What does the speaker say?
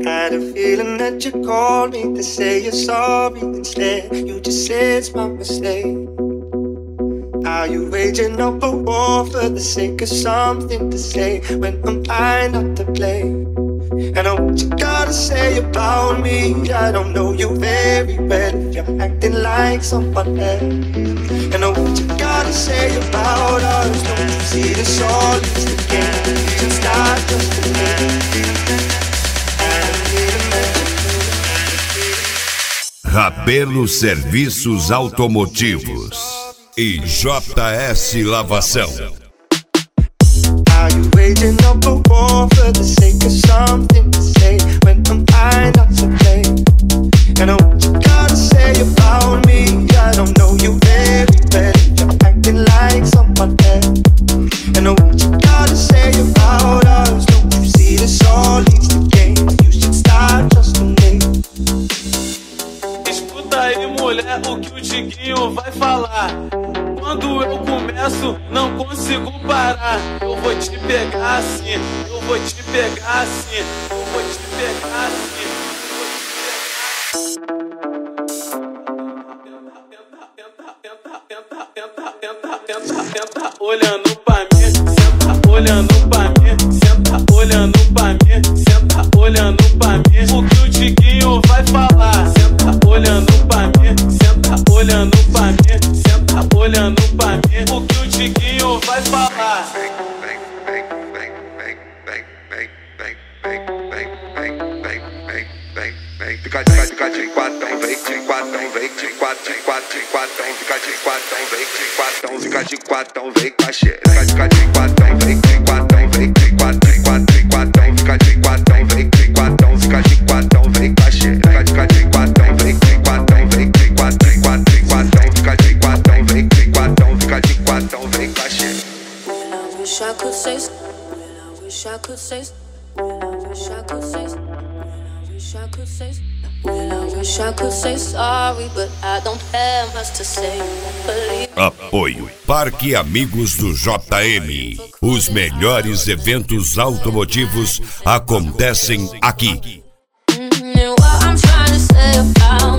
Had a feeling that you called me to say you're sorry. Instead, you just said it's my mistake. Are you waging up a war for the sake of something to say? When am I not to blame? And I know what you gotta say about me. I don't know you very well if you're acting like someone else. And I know what you gotta say about us. Don't you see this all is the game? It's not just a game. Rabelo Serviços Automotivos e JS Lavação. Are you waging up a war for the sake of something to say? When am I not to blame? And I know what you gotta say about me. I don't know you very well if you're acting like someone else. And I know what you gotta say about us. Don't you see this all leads to games? You should start trusting me. Escuta aí, mulher, o que o Diguinho vai falar. Quando eu começo, não consigo parar. Eu vou te pegar assim, eu vou te pegar assim, eu vou te pegar assim. Tenta olhando pra mim, senta olhando pra mim, senta olhando pra mim, senta olhando pra mim. O que o Diguinho vai falar? Senta olhando pra mim, senta olhando pra mim, senta olhando pra mim. O que o Diguinho vai falar? Fica de quatão, vem de quatão, vem de quatão, fica de quatão, vem de quatão, fica de quatão, vem com a xereca. Fica de quatão, vem de quatão, vem de quatão, fica de quatão, vem de quatão, fica de quatão, vem com a xereca. Fica de quatão, vem de quatão, vem de quatão, fica de quatão, vem de quatão, fica de quatão, vem com a xereca. Well, I wish I could say, well, I wish I could say, well, I wish I could say, well, I wish I could say sorry, but I don't have much to say. Apoio Parque Amigos do JM. Os melhores eventos automotivos acontecem aqui. And what I'm trying to say about